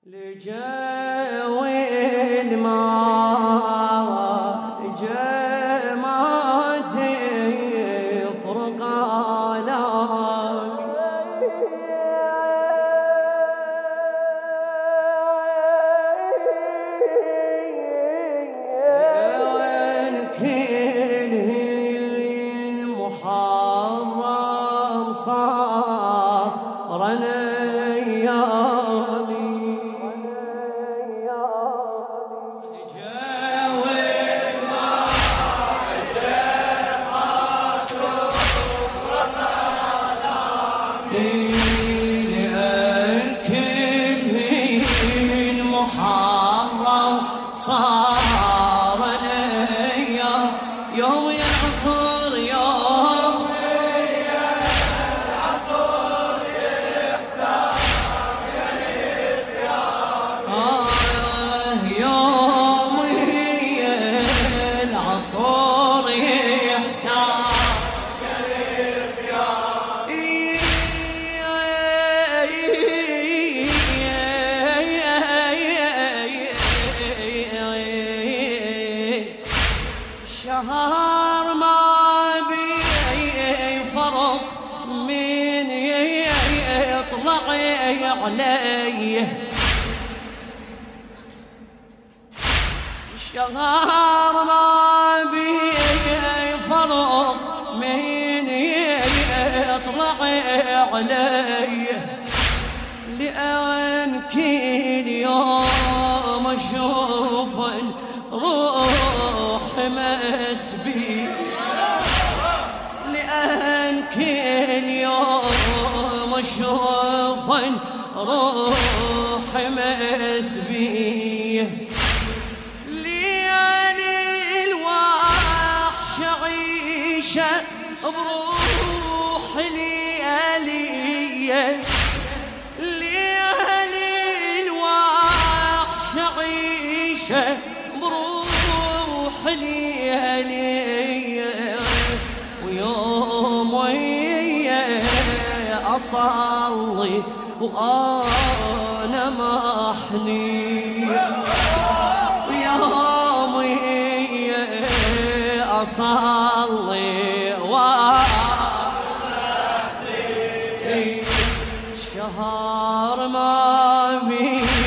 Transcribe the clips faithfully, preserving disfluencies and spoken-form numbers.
لجاوي الماء جمعتي فرق آلامي وين كل محرم صار أيامي محرم صار الايام يوم العصر يوم العصر يحتاج للخيار آه يوم العصر يحتاج للخيار شهر ما بي فرق من يطلع علي شهر ما بي فرق من يطلع علي لأن كل يوم أشوف روح مسبي لأن كل يوم أشوف روح مسبي ليالي الوحش عيشة بروح ليالي ليالي الوحش عيشة بروح ليالي ويوم ويا أصلي وأنا محني ويوم ويا أصلي وأنا محني شهر ما بي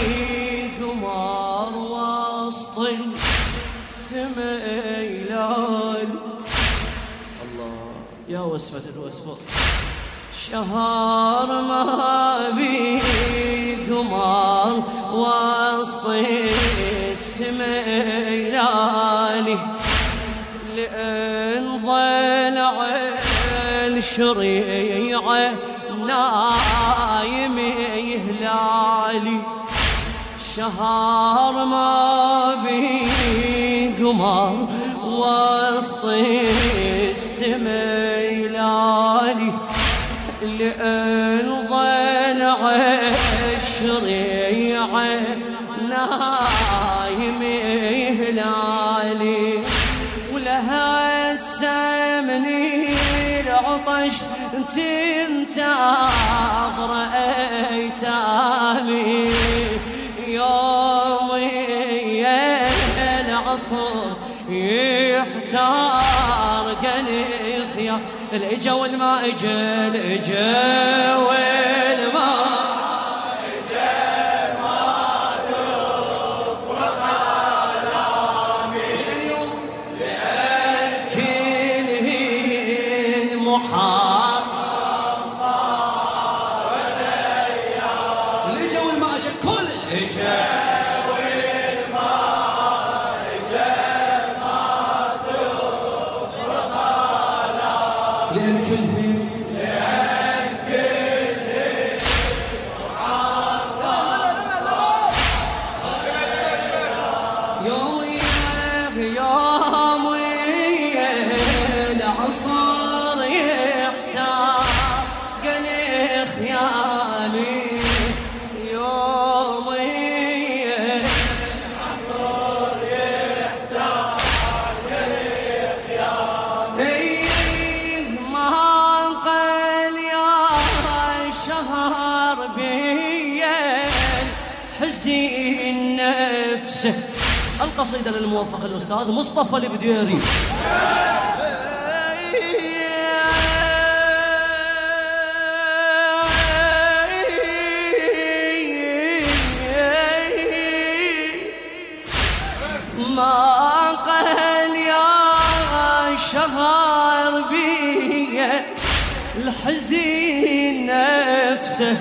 قمر وسط سميلان الله يا وسفة الوسفة شهر ما بي قمر وسط السميلاني لأن ضلع الشريعة نايم يهلالي شهر ما بي قمر وسط السميلاني لأن ضلع الشريعة نايم يهلالي ولها السمني العطش تنتظر ايتامي يوم العصر يحتار قنيثيا الاجا والما اجا الاجا والما محرم صارت ايام الاجا والما اجا كل اجا والما اجا ما تفرق لان كلهم لان كلهم الحزين نفسه. القصيدة للموفق الأستاذ مصطفى البديري. ما قال يا شهر بي الحزين نفسه،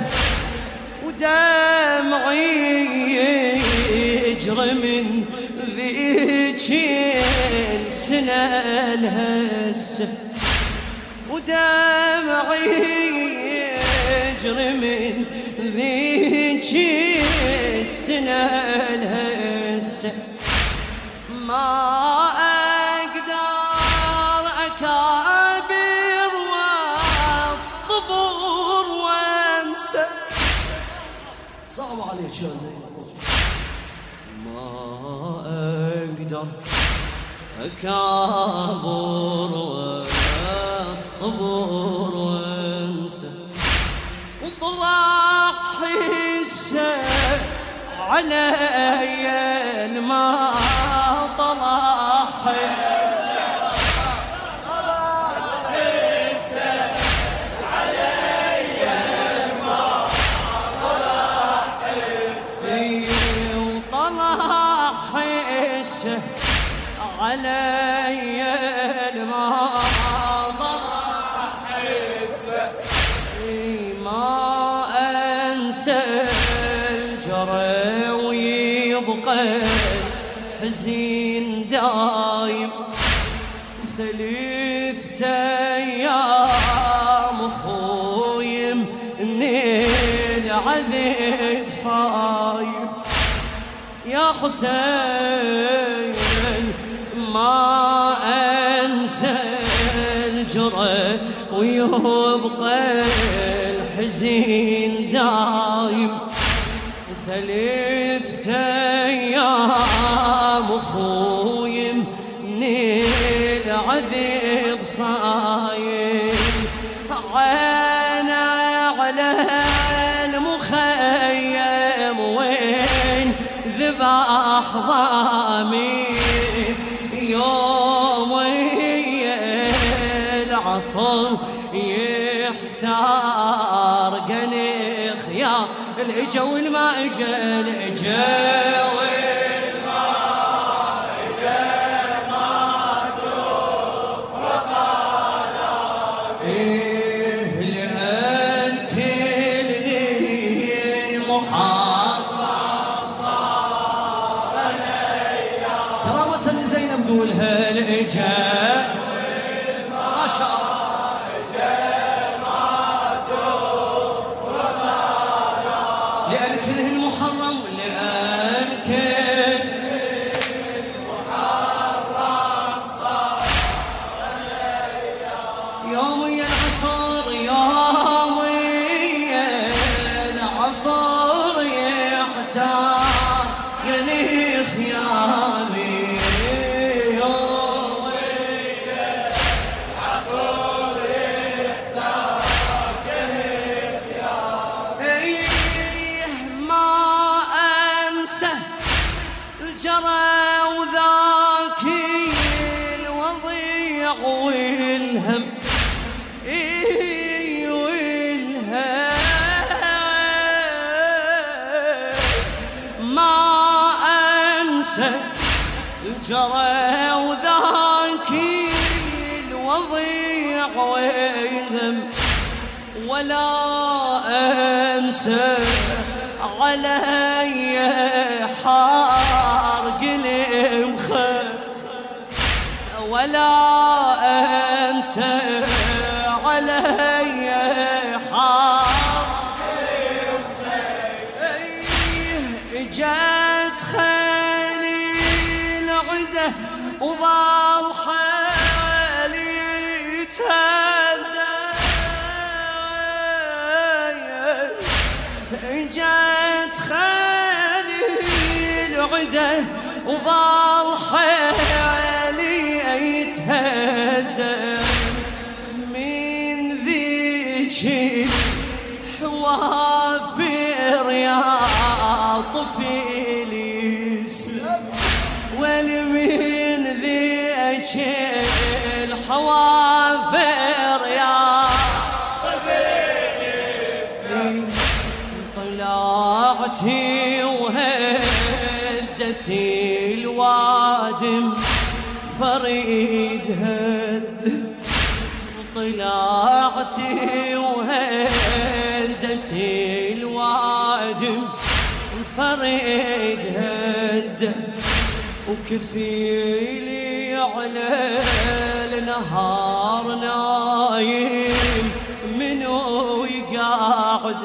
ودمعي يجري من ذيك السنة الهسه، ودمعي يجري من ذيك السنة الهسه. ما أقدر أكابر واصطبر وانسى. صعب عليك يا زينب. ما أقدر أكابر واصطبر وانسى، وطلع حسه علي ما طلع حسه، طلع حسه علي ما طلع حسه، وطلع حسه علي ما طلع حسه. ما أنسى الجرى ويبقى حزين دايم، ثلاثة أيام أخوي من العذاب صايم. يا حسين ما أنسى الجرى ويبقى الحزين دايم، ثلاثة أيام أخوي من العذاب صايم. عينا على المخيم وين ذبح ضامي، يوم العصر يحتار قنخ يا الإجا والما إجا، الإجا والما إجا، ما تفرق إيه لأنكل المحرم صار ليا. كرامة لزينب قولها الإجا ما شاء الله. لأنكله المحرم، لأنكله المحرم صار يومي العصر، يومي العصر يحتار يلي خيامي، يومي العصر يحتار يلي خيامي. الجرى وذاك الوضيع والهم، إي والهم ما أنسى الجرى وذاك الوضيع والهم، ولا أنسى علي حارق المخ، ولا أنسى علي حارق المخ. جات خالي العده وظل حالي يتهدى، جات خالي العده وظل حالي يتهدى، من ذيك حوافر يا طفل يسلم والمين ذيك الحوافر يا طفل يسلم طلعتي وهدتي الوادم فريد هد طلعتي وهدتي الوادم فريد هد وكفيلي على النهار نايم منو يقعد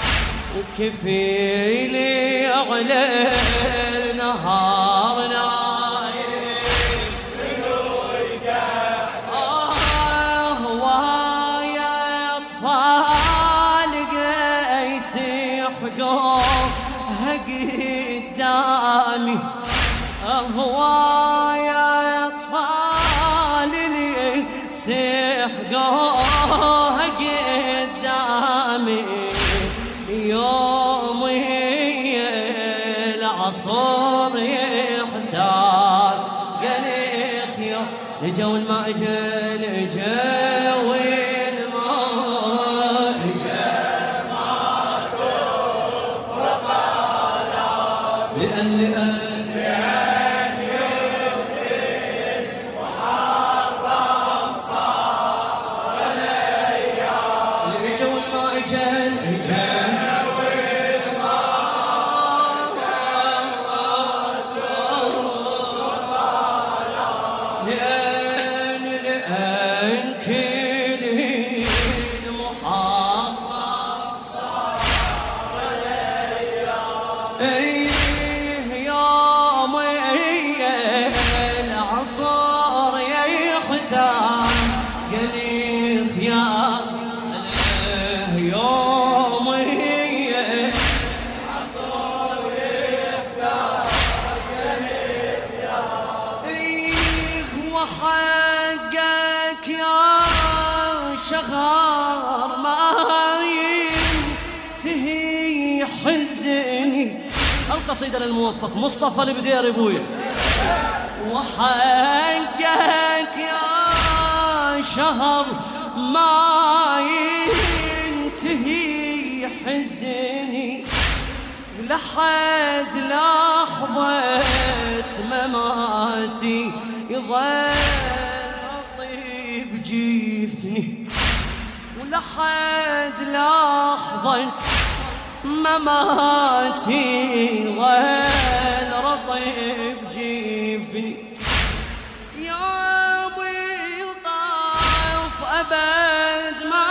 وكفيلي على النهار نايم منو يقعد آه ويا أطفال قيس يحقوها قدامي هوايا أطفال اللي سيحقوها قدامي يومي العصر يحتاج قليخ يوم لجو الماء جل جو الماء جل ما تفرق لأن لأن حقك يا شغار ما ينتهي حزني. القصيدة للموفق مصطفى البدير ابويا. وحقك يا شهر ما ينتهي حزني لحد لحظة مماتي يظل طيب جيفني ولحد لحظة مماتي يظل رطيب جيفني. يومي الطاف أبد ما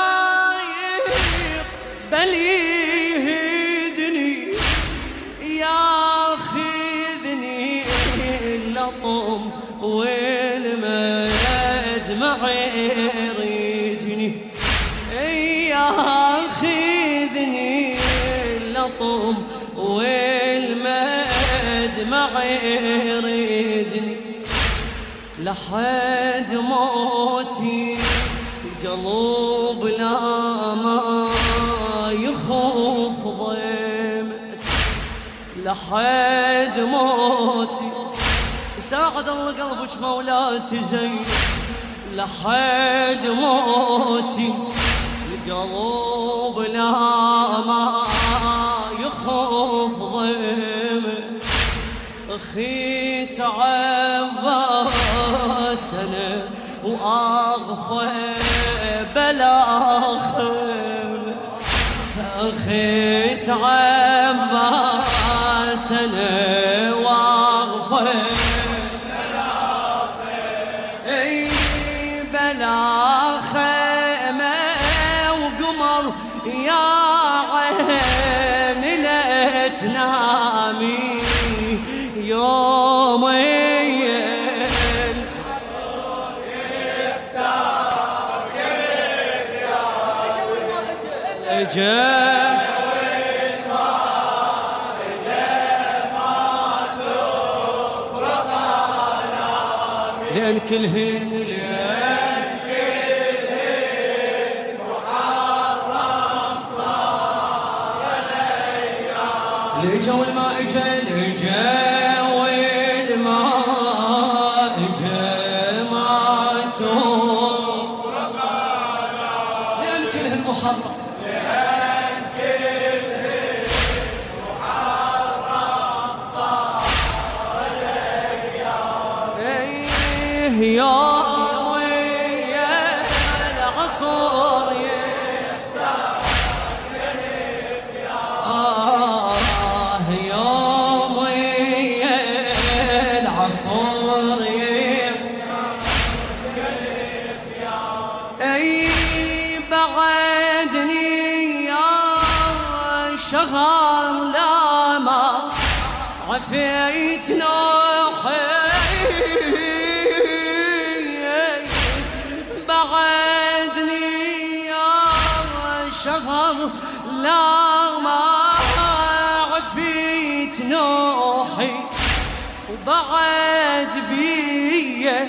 يقبل يهدني ياخذني اللطم والمدمع يريدني ياخذني اللطم والمدمع يريدني لحد موتي القلب لا ما يخوف ضيمس لحد موتي ساعد الله قلبك مولاتي زين لحد موتي القلب لا ما يخوف ضيمس أخي تعباس أنا وأغفى بلا خير أخي تعباس أنا وأغفى بلا خير بلا خيمة وقمر يا عين لا تنامي يومين العصر يختار قليل يا جاء وين ما جاء ما تفرق آلامي لأن كلهن لأن كلهن محرم صار ليا اجا والماء اجا اجا والماء اجا ماتوا لأن كلهن محرم لأن كلهن محرم صار الأيام ايه يوم ويا العصر آه يوم ويا العصر اي بعدني يا شهر لا ما عفيت نوحي بعدني يا شهر لا ما عفيت نوحي وبعد بيه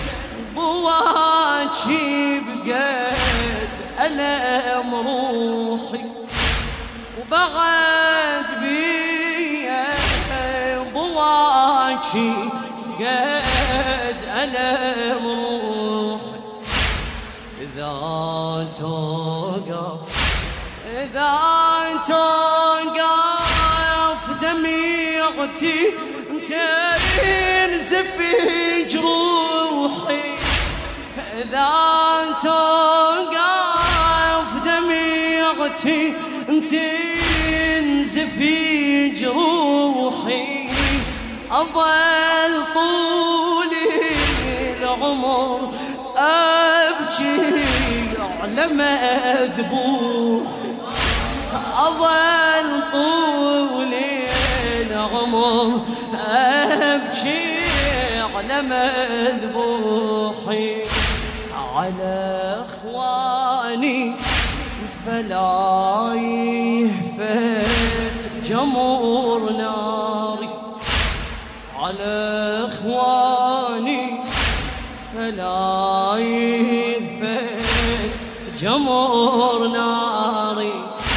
بواجي بقيت ألم روحي وبعد بيه بواجي بقيت ألم روحي إذا توقف إذا توقف دميعتي تنزف جروحي إذا توقف دميعتي تنزف جروحي أظل طول العمر أبكي على مذبوحي أظل طول العمر أبكي على مذبوحي على إخواني فلا يهفت جمر ناري على إخواني فلا يهفت جمر ناري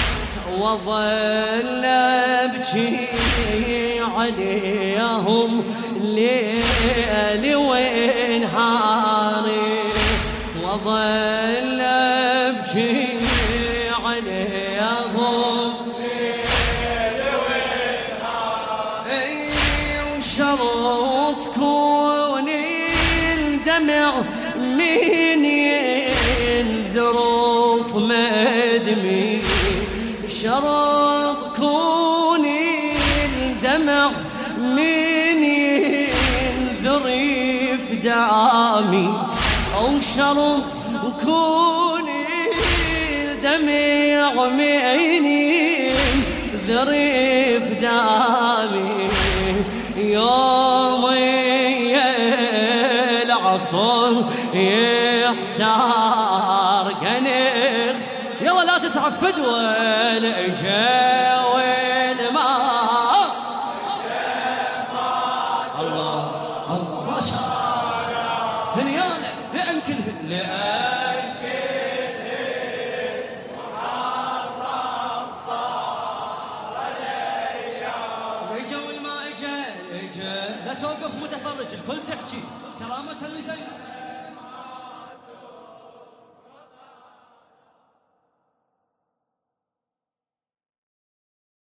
وظل أبكي عليهم ليل ونهاري وظل أبكي عليهم ليل ونهاري وشرط كوني الدمع من ينذروف مدمي شرط كوني الدمع من ينذري في دعامي أو شرط كوني الدمع من ينذري في دعامي يوم العصر يحتار قنخ يلا لا تتعفد ولا جا والماء الله الله ما شاء الله هنيانك لأن كلهن لأن كلهن محرم صار الأيام اجا والماء اجا اجا لا توقف متفرج الكل تحكي كرامة لزين